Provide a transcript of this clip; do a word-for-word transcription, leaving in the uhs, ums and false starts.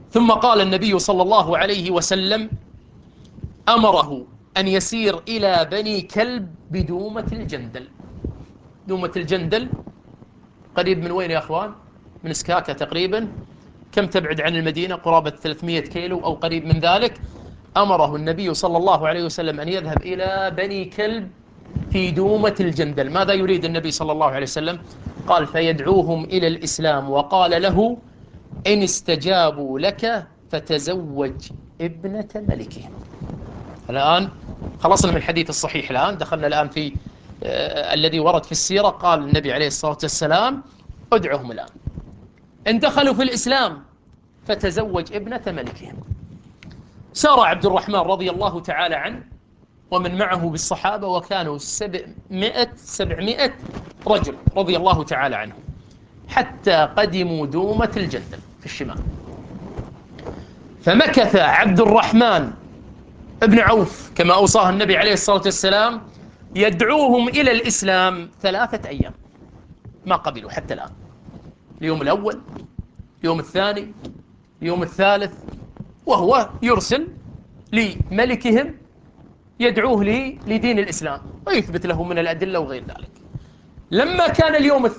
ثم قال النبي صلى الله عليه وسلم: أمره أن يسير إلى بني كلب بدومة الجندل. دومة الجندل قريب من وين يا أخوان؟ من سكاكا تقريبا. كم تبعد عن المدينة؟ قرابة ثلاثمائة كيلو أو قريب من ذلك. أمره النبي صلى الله عليه وسلم أن يذهب إلى بني كلب في دومة الجندل. ماذا يريد النبي صلى الله عليه وسلم؟ قال: فيدعوهم إلى الإسلام، وقال له: إن استجابوا لك فتزوج ابنة ملكهم. الآن خلصنا من الحديث الصحيح، الآن دخلنا الآن في آه الذي ورد في السيرة. قال النبي عليه الصلاة والسلام: ادعهم الآن، إن دخلوا في الإسلام فتزوج ابنة ملكهم. سار عبد الرحمن رضي الله تعالى عنه ومن معه بالصحابة، وكانوا سبعمائة سبعمائة رجل رضي الله تعالى عنهم، حتى قدموا دومة الجندل في الشمال. فمكث عبد الرحمن ابن عوف كما أوصاه النبي عليه الصلاة والسلام يدعوهم إلى الإسلام ثلاثة أيام، ما قبلوا حتى الآن. اليوم الأول، اليوم الثاني، اليوم الثالث، وهو يرسل لملكهم يدعوه لي لدين الإسلام ويثبت له من الأدلة وغير ذلك. لما كان اليوم